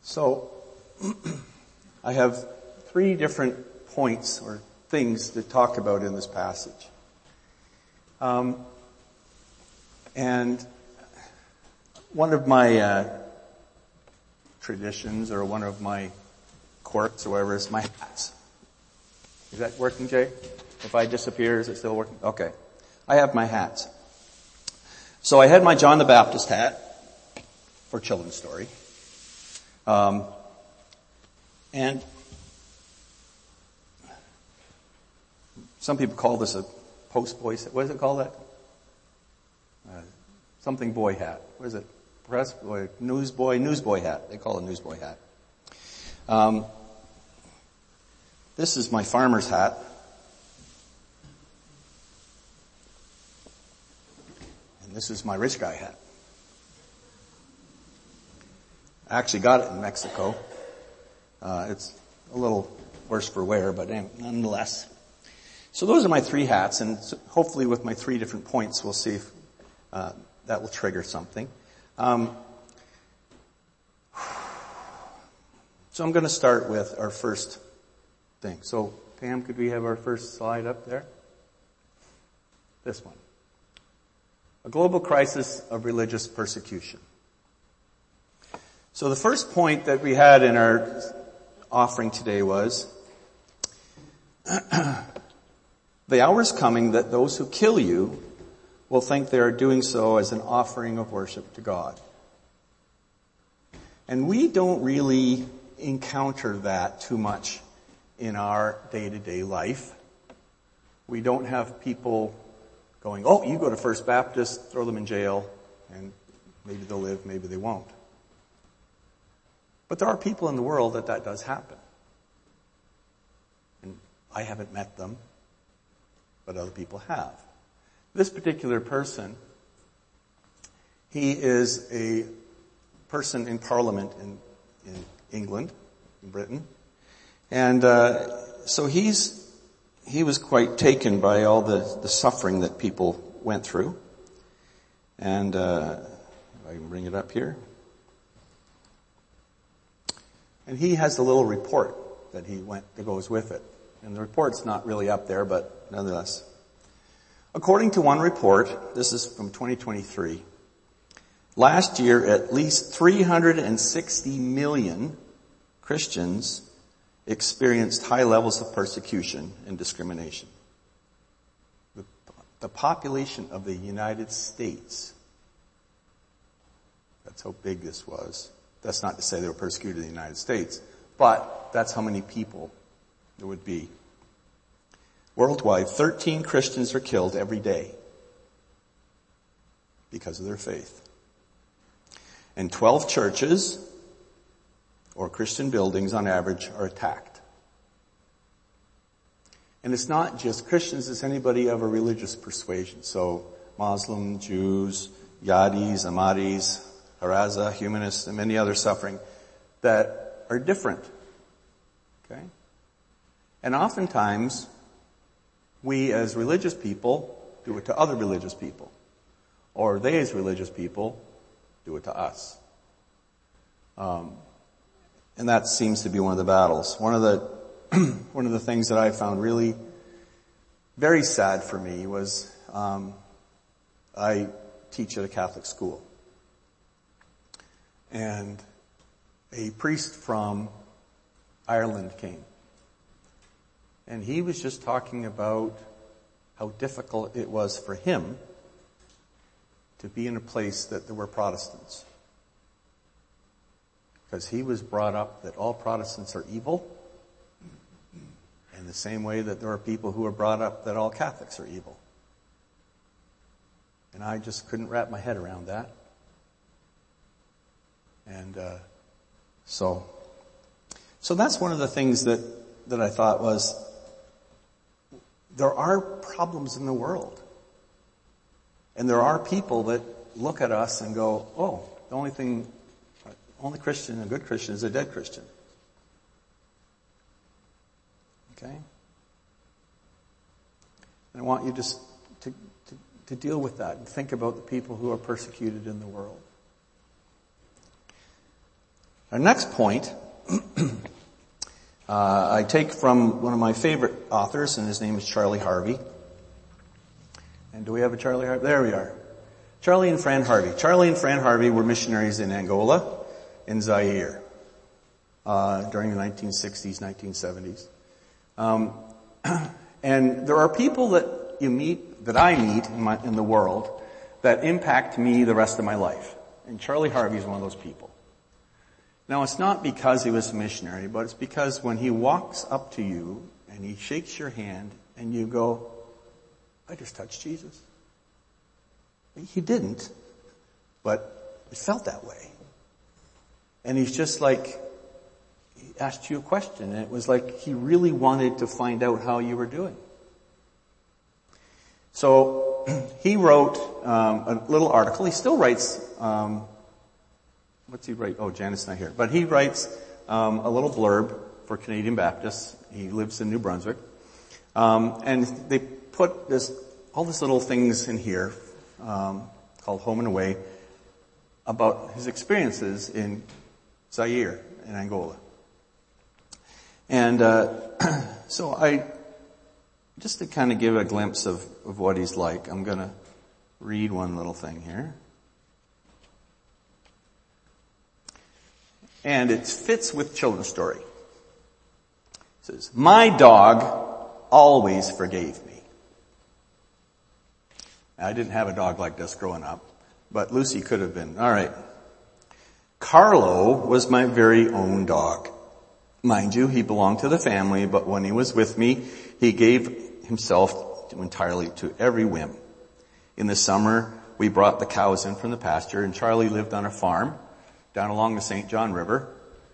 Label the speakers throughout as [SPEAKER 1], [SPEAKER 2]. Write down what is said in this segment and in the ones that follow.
[SPEAKER 1] So, I have three different points or things to talk about in this passage. And one of my traditions or one of my quirks or whatever is my hats. Is that working, Jay? If I disappear, is it still working? Okay. I have my hats. So I had my John the Baptist hat for children's story. And some people call this a post-boy, what is it called that? Something boy hat. What is it? Press boy, newsboy hat. They call it a newsboy hat. This is my farmer's hat. And this is my rich guy hat. I actually got it in Mexico. It's a little worse for wear, but nonetheless. So those are my three hats, and hopefully with my three different points, we'll see if that will trigger something. So I'm going to start with our first thing. So Pam, could we have our first slide up there? This one. A global crisis of religious persecution. So the first point that we had in our offering today was, the hour is coming that those who kill you will think they are doing so as an offering of worship to God. And we don't really encounter that too much in our day-to-day life. We don't have people going, oh, you go to First Baptist, throw them in jail, and maybe they'll live, maybe they won't. But there are people in the world that does happen. And I haven't met them, but other people have. This particular person, he is a person in Parliament in England, in Britain. And so he was quite taken by all the suffering that people went through. And if I can bring it up here. And he has a little report that goes with it. And the report's not really up there, but nonetheless. According to one report, this is from 2023, last year at least 360 million Christians experienced high levels of persecution and discrimination. The population of the United States, that's how big this was. That's not to say they were persecuted in the United States, but that's how many people there would be. Worldwide, 13 Christians are killed every day because of their faith. And 12 churches or Christian buildings on average are attacked. And it's not just Christians, it's anybody of a religious persuasion. So Muslim, Jews, Yadis, Ahmadis, Haraza, humanists, and many others suffering that are different. Okay? And oftentimes, we as religious people do it to other religious people. Or they as religious people do it to us. And that seems to be one of the battles. One of the things that I found really very sad for me was, I teach at a Catholic school. And a priest from Ireland came. And he was just talking about how difficult it was for him to be in a place that there were Protestants. Because he was brought up that all Protestants are evil, in the same way that there are people who are brought up that all Catholics are evil. And I just couldn't wrap my head around that. And so that's one of the things that I thought was, there are problems in the world. And there are people that look at us and go, oh, the only Christian, a good Christian, is a dead Christian. Okay? And I want you just to deal with that and think about the people who are persecuted in the world. Our next point, I take from one of my favorite authors, and his name is Charlie Harvey. And do we have a Charlie Harvey? There we are. Charlie and Fran Harvey. Charlie and Fran Harvey were missionaries in Angola, in Zaire, during the 1960s, 1970s. And there are people that I meet in the world, that impact me the rest of my life. And Charlie Harvey is one of those people. Now, it's not because he was a missionary, but it's because when he walks up to you and he shakes your hand and you go, I just touched Jesus. He didn't, but it felt that way. And he's just like, he asked you a question, and it was like he really wanted to find out how you were doing. So he wrote a little article. He still writes, what's he write? Oh, Janet's not here. But he writes a little blurb for Canadian Baptists. He lives in New Brunswick. And they put all these little things in here called Home and Away about his experiences in Zaire, in Angola. And so just to kind of give a glimpse of what he's like, I'm going to read one little thing here. And it fits with children's story. It says, my dog always forgave me. Now, I didn't have a dog like this growing up, but Lucy could have been. All right. Carlo was my very own dog. Mind you, he belonged to the family, but when he was with me, he gave himself entirely to every whim. In the summer, we brought the cows in from the pasture, and Charlie lived on a farm down along the St. John River.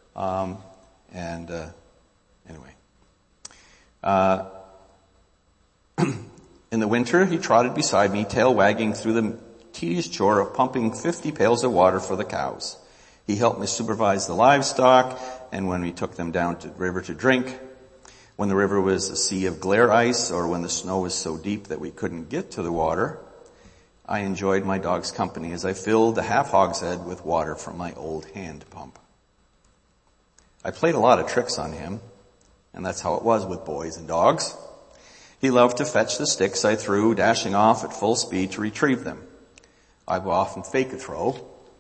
[SPEAKER 1] In the winter, he trotted beside me, tail wagging through the tedious chore of pumping 50 pails of water for the cows. He helped me supervise the livestock, and when we took them down to the river to drink, when the river was a sea of glare ice, or when the snow was so deep that we couldn't get to the water, I enjoyed my dog's company as I filled the half hogshead with water from my old hand pump. I played a lot of tricks on him, and that's how it was with boys and dogs. He loved to fetch the sticks I threw, dashing off at full speed to retrieve them. I would often fake a throw,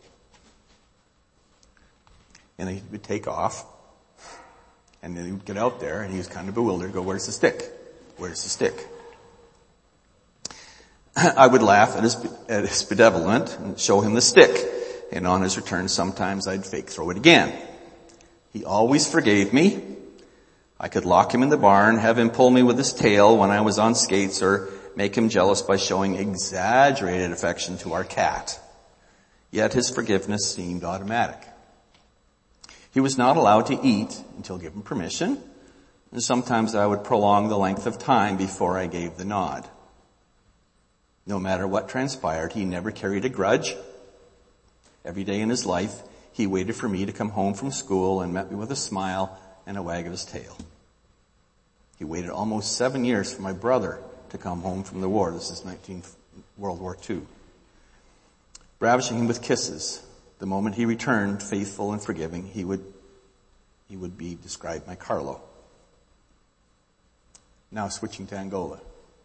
[SPEAKER 1] and he would take off, and then he would get out there, and he was kind of bewildered, go, where's the stick? Where's the stick? I would laugh at his bedevilment and show him the stick, and on his return sometimes I'd fake throw it again. He always forgave me. I could lock him in the barn, have him pull me with his tail when I was on skates, or make him jealous by showing exaggerated affection to our cat. Yet his forgiveness seemed automatic. He was not allowed to eat until given permission, and sometimes I would prolong the length of time before I gave the nod. No matter what transpired, he never carried a grudge. Every day in his life, he waited for me to come home from school and met me with a smile and a wag of his tail. He waited almost 7 years for my brother to come home from the war. This is World War II. Ravishing him with kisses. The moment he returned, faithful and forgiving, he would be described by Carlo. Now switching to Angola.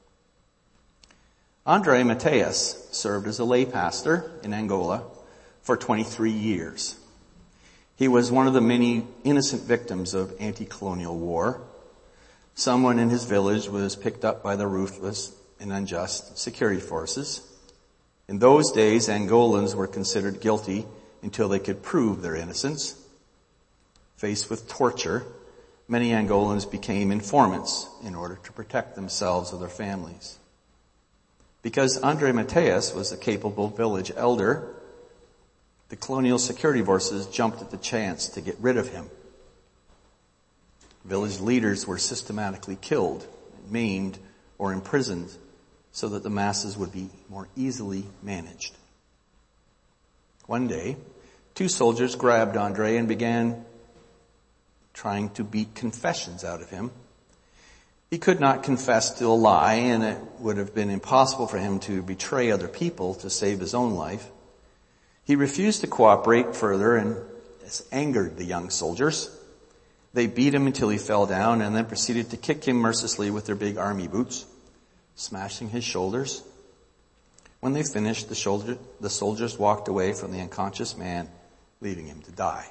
[SPEAKER 1] Andre Mateus served as a lay pastor in Angola for 23 years. He was one of the many innocent victims of anti-colonial war. Someone in his village was picked up by the ruthless and unjust security forces. In those days, Angolans were considered guilty until they could prove their innocence. Faced with torture, many Angolans became informants in order to protect themselves or their families. Because Andre Mateus was a capable village elder, the colonial security forces jumped at the chance to get rid of him. Village leaders were systematically killed, maimed, or imprisoned so that the masses would be more easily managed. One day, 2 soldiers grabbed Andre and began trying to beat confessions out of him. He could not confess to a lie, and it would have been impossible for him to betray other people to save his own life. He refused to cooperate further, and This angered the young soldiers. They beat him until he fell down and then proceeded to kick him mercilessly with their big army boots, smashing his shoulders. When they finished, the soldiers walked away from the unconscious man, leaving him to die.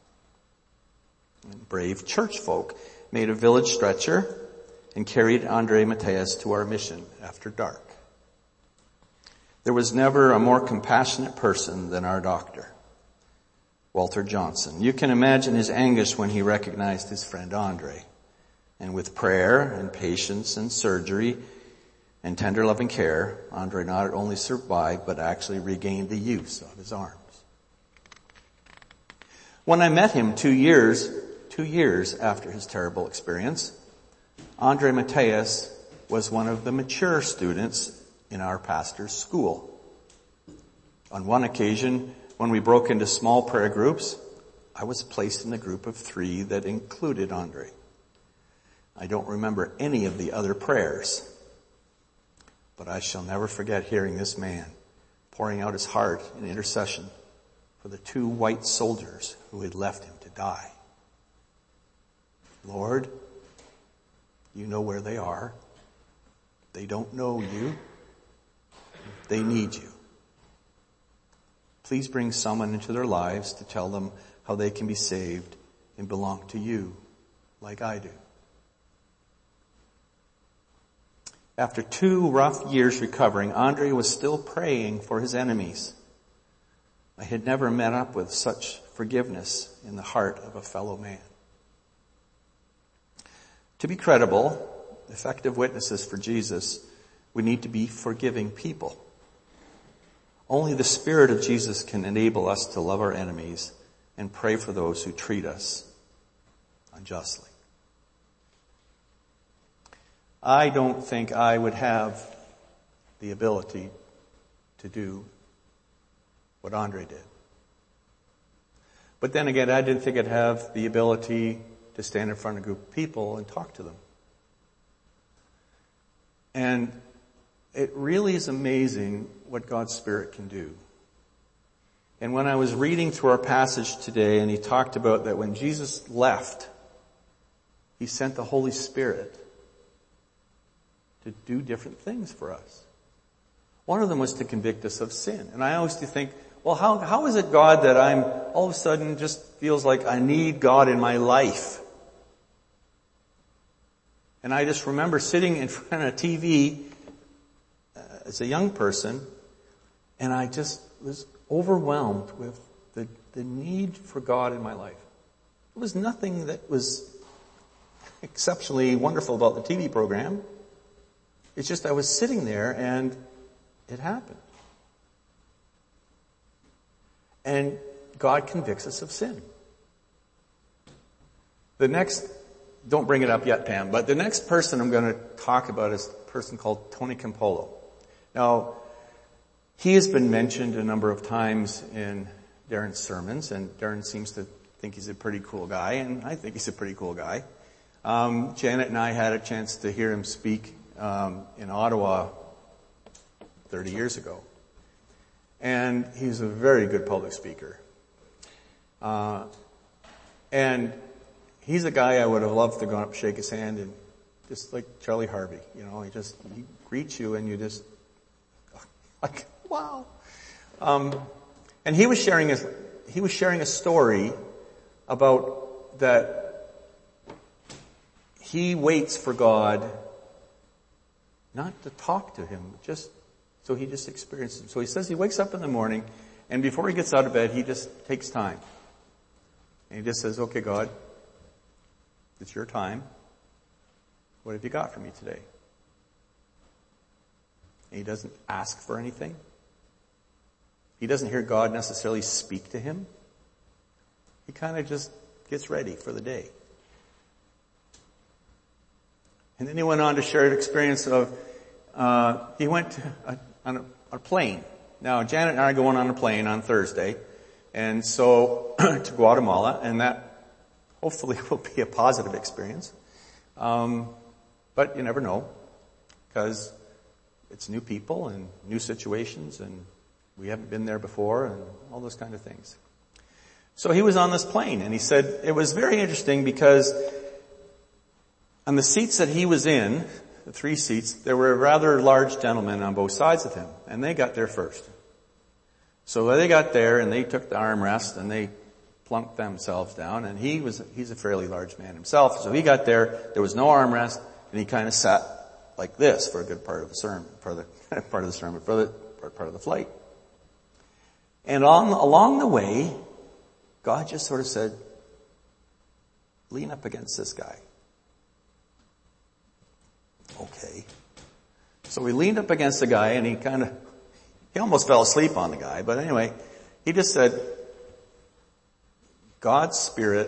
[SPEAKER 1] And brave church folk made a village stretcher and carried Andre Mateus to our mission after dark. There was never a more compassionate person than our doctor, Walter Johnson. You can imagine his anguish when he recognized his friend Andre. And with prayer and patience and surgery and tender loving care, Andre not only survived, but actually regained the use of his arms. When I met him 2 years after his terrible experience, Andre Mateus was one of the mature students in our pastor's school. On one occasion, when we broke into small prayer groups, I was placed in a group of 3 that included Andre. I don't remember any of the other prayers, but I shall never forget hearing this man pouring out his heart in intercession for the 2 white soldiers who had left him to die. Lord, you know where they are. They don't know you. They need you. Please bring someone into their lives to tell them how they can be saved and belong to you like I do. After 2 rough years recovering, Andre was still praying for his enemies. I had never met up with such forgiveness in the heart of a fellow man. To be credible, effective witnesses for Jesus, we need to be forgiving people. Only the Spirit of Jesus can enable us to love our enemies and pray for those who treat us unjustly. I don't think I would have the ability to do what Andre did. But then again, I didn't think I'd have the ability to stand in front of a group of people and talk to them. And it really is amazing what God's Spirit can do. And when I was reading through our passage today, and he talked about that when Jesus left, he sent the Holy Spirit to do different things for us. One of them was to convict us of sin. And I always think, well, how is it, God, that I'm all of a sudden just feels like I need God in my life? And I just remember sitting in front of a TV as a young person, and I just was overwhelmed with the need for God in my life. There was nothing that was exceptionally wonderful about the TV program. It's just I was sitting there and it happened. And God convicts us of sin. Don't bring it up yet, Pam, but the next person I'm going to talk about is a person called Tony Campolo. Now, he has been mentioned a number of times in Darren's sermons, and Darren seems to think he's a pretty cool guy, and I think he's a pretty cool guy. Janet and I had a chance to hear him speak in Ottawa 30 years ago. And he's a very good public speaker. And he's a guy I would have loved to go up, shake his hand, and just like Charlie Harvey, he greets you and you just, like, wow. And he was sharing a story about that he waits for God not to talk to him, just so he just experiences it. So he says he wakes up in the morning, and before he gets out of bed, he just takes time. And he just says, okay, God, it's your time. What have you got for me today? And he doesn't ask for anything. He doesn't hear God necessarily speak to him. He kind of just gets ready for the day. And then he went on to share an experience of, he went on a plane. Now, Janet and I are going on a plane on Thursday, and so to Guatemala, and that hopefully will be a positive experience. But you never know, because it's new people and new situations, and we haven't been there before, and all those kind of things. So he was on this plane, and he said it was very interesting because on the seats that he was in, the 3 seats, there were rather large gentlemen on both sides of him, and they got there first. So they got there, and they took the armrest, and they plunked themselves down, and he's a fairly large man himself, so he got there was no armrest, and he kind of sat like this for a good part of the sermon, part of the flight. And along the way, God just sort of said, lean up against this guy. Okay. So we leaned up against the guy, and he almost fell asleep on the guy, but anyway, he just said, God's Spirit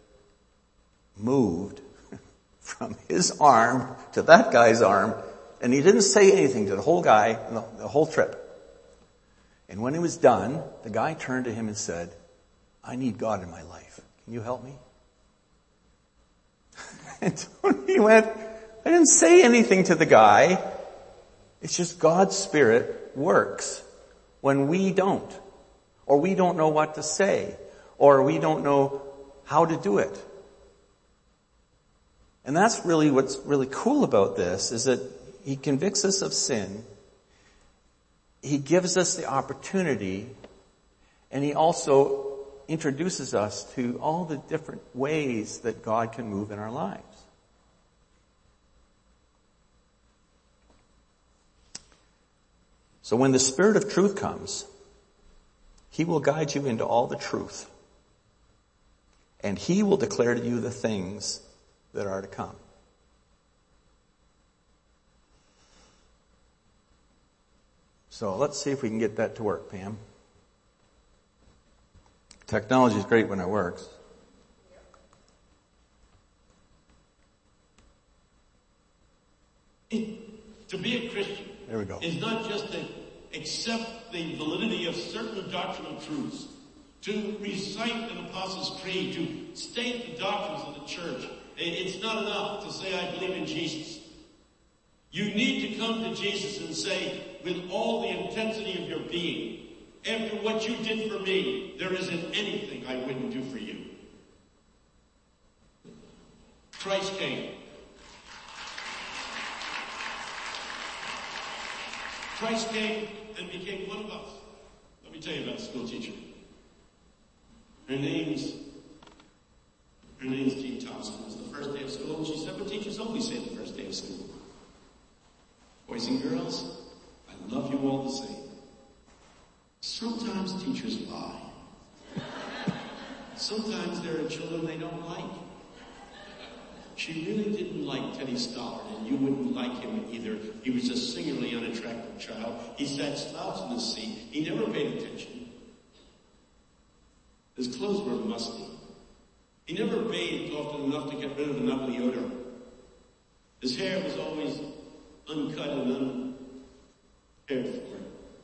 [SPEAKER 1] moved from his arm to that guy's arm, and he didn't say anything to the whole guy, the whole trip. And when he was done, the guy turned to him and said, I need God in my life. Can you help me? And Tony went, I didn't say anything to the guy. It's just God's Spirit works when we don't, or we don't know what to say, or we don't know how to do it. And that's really what's really cool about this, is that he convicts us of sin. He gives us the opportunity, and he also introduces us to all the different ways that God can move in our lives. So when the Spirit of truth comes, he will guide you into all the truth. And he will declare to you the things that are to come. So let's see if we can get that to work, Pam. Technology is great when it works.
[SPEAKER 2] To be a Christian
[SPEAKER 1] there we go.
[SPEAKER 2] Is not just to accept the validity of certain doctrinal truths, to recite an Apostles' Creed, to state the doctrines of the church. It's not enough to say, I believe in Jesus. You need to come to Jesus and say, with all the intensity of your being, after what you did for me, there isn't anything I wouldn't do for you. Christ came. Christ came and became one of us. Let me tell you about a school teacher. Her name's Jean Thompson. It was the first day of school, and she said what teachers always say the first day of school. Boys and girls, I love you all the same. Sometimes teachers lie. Sometimes there are children they don't like. She really didn't like Teddy Stollard, and you wouldn't like him either. He was a singularly unattractive child. He sat slouched in his seat. He never paid attention. His clothes were musty. He never bathed often enough to get rid of an ugly odor. His hair was always uncut and uncared for.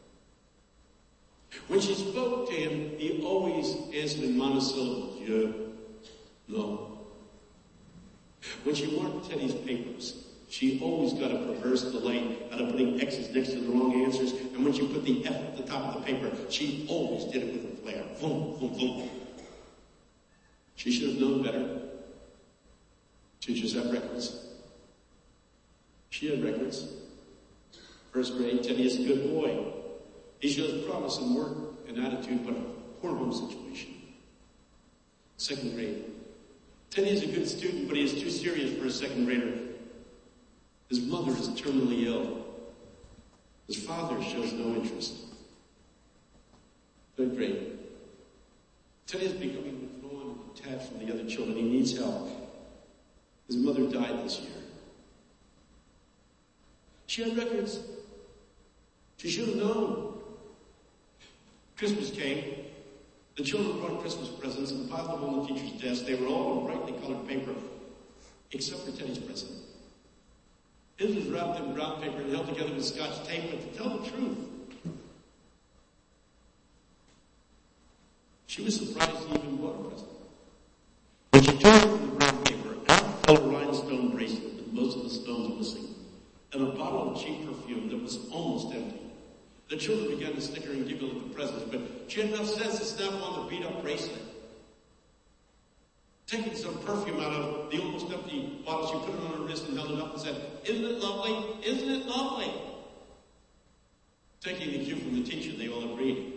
[SPEAKER 2] When she spoke to him, he always answered in monosyllables. Yeah, no. When she marked Teddy's papers, she always got a perverse delight out of putting X's next to the wrong answers. And when she put the F at the top of the paper, she always did it with a flair. Boom, boom, boom. She should have known better. Teachers have records. She had records. First grade, Teddy is a good boy. He shows promise in work and attitude, but a poor home situation. Second grade, Teddy is a good student, but he is too serious for a second grader. His mother is terminally ill. His father shows no interest. Third grade, Teddy is becoming withdrawn and detached from the other children. He needs help. His mother died this year. She had records. She should have known. Christmas came. The children brought Christmas presents and piled them on the teacher's desk. They were all in brightly colored paper, except for Teddy's present. His was wrapped in brown paper and held together with Scotch tape, but to tell the truth, she was surprised he even bought a present. When she tore from the brown paper, out fell a rhinestone bracelet with most of the stones missing, and a bottle of cheap perfume that was almost empty. The children began to snicker and giggle at the presents, but she had enough sense to snap on the beat-up bracelet. Taking some perfume out of the almost empty bottle, she put it on her wrist and held it up and said, "Isn't it lovely? Isn't it lovely?" Taking the cue from the teacher, they all agreed.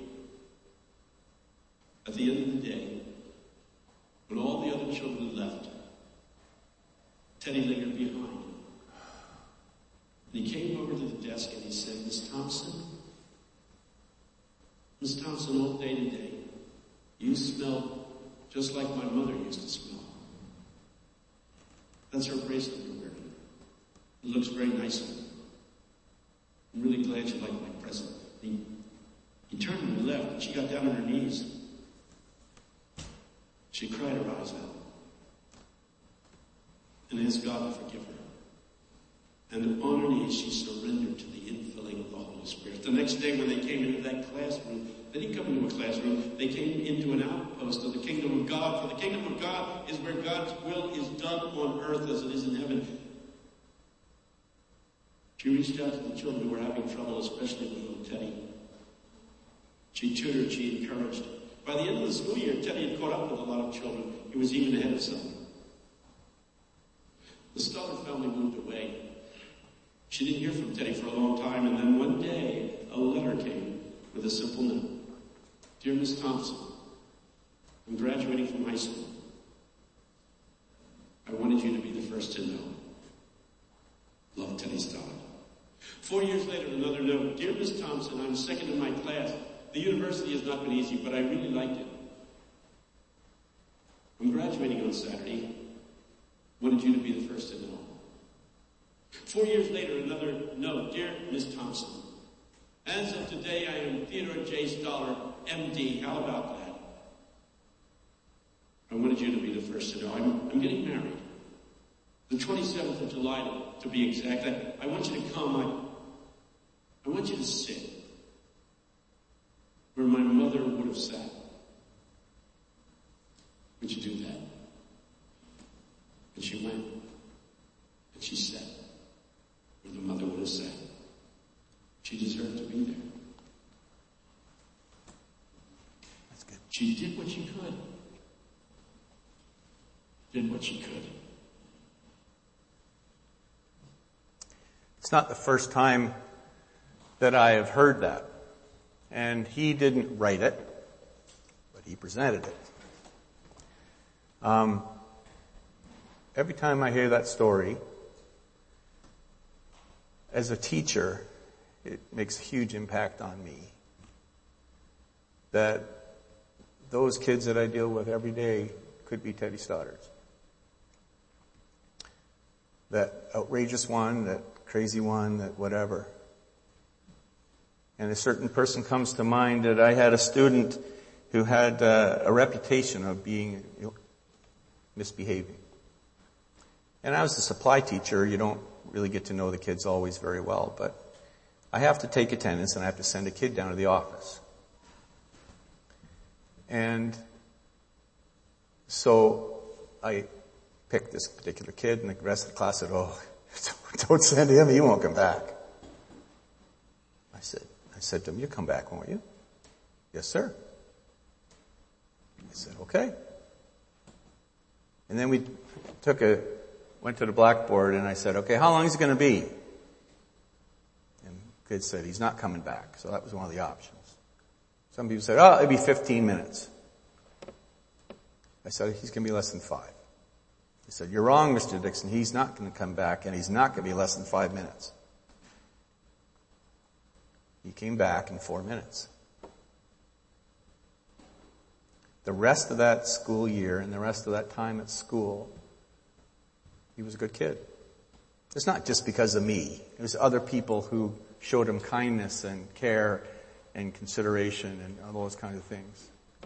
[SPEAKER 2] At the end of the day, when all the other children had left, Teddy lingered behind. And he came over to the desk and he said, Miss Thompson, all day today, you smell just like my mother used to smell. That's her bracelet you're wearing. It looks very nice on you. I'm really glad you like my present." He turned and left, and she got down on her knees. She cried her eyes out and asked God to forgive her. And on her knees, she surrendered to the infilling of the Holy Spirit. The next day when they came into that classroom, they didn't come into a classroom, they came into an outpost of the kingdom of God. For the kingdom of God is where God's will is done on earth as it is in heaven. She reached out to the children who were having trouble, especially with little Teddy. She tutored, she encouraged. By the end of the school year, Teddy had caught up with a lot of children. He was even ahead of some. The Stoller family moved away. She didn't hear from Teddy for a long time, and then one day, a letter came with a simple note. "Dear Miss Thompson, I'm graduating from high school. I wanted you to be the first to know. Love, Teddy Stoller." 4 years later, another note. "Dear Miss Thompson, I'm second in my class. The university has not been easy, but I really liked it. I'm graduating on Saturday. Wanted you to be the first to know." 4 years later, another note. "Dear Miss Thompson, as of today, I am Theodore J. Stoller, MD. How about that? I wanted you to be the first to know. I'm getting married. The 27th of July, to be exact. I want you to come. I want you to sit where my mother would have sat. Would you do that?" And she went, and she sat where the mother would have sat. She deserved to be there.
[SPEAKER 1] That's good.
[SPEAKER 2] She did what she could. Did what she could.
[SPEAKER 1] It's not the first time that I have heard that. And he didn't write it, but he presented it. Every time I hear that story, as a teacher, it makes a huge impact on me. That those kids that I deal with every day could be Teddy Stoddard's. That outrageous one, that crazy one, that whatever. And a certain person comes to mind that I had a student who had a reputation of being misbehaving. And I was a supply teacher. You don't really get to know the kids always very well, but I have to take attendance and I have to send a kid down to the office. And so I picked this particular kid, and the rest of the class said, "Oh, don't send him, he won't come back." I said to him, "You come back, won't you?" "Yes, sir." I said, "Okay." And then we went to the blackboard, and I said, "Okay, how long is it going to be?" And the kid said, "He's not coming back." So that was one of the options. Some people said, "Oh, it'll be 15 minutes. I said, "He's going to be less than 5. He said, "You're wrong, Mr. Dixon. He's not going to come back, and he's not going to be less than 5 minutes. He came back in 4 minutes. The rest of that school year and the rest of that time at school, he was a good kid. It's not just because of me. It was other people who showed him kindness and care and consideration and all those kinds of things.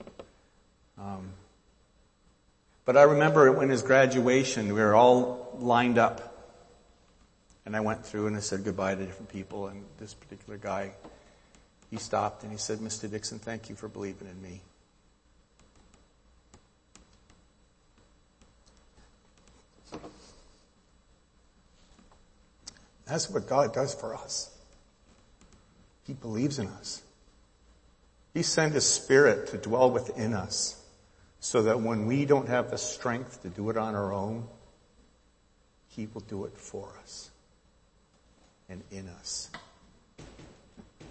[SPEAKER 1] But I remember when his graduation, we were all lined up. And I went through and I said goodbye to different people. And this particular guy, he stopped and he said, "Mr. Dixon, thank you for believing in me." That's what God does for us. He believes in us. He sent His Spirit to dwell within us so that when we don't have the strength to do it on our own, He will do it for us and in us.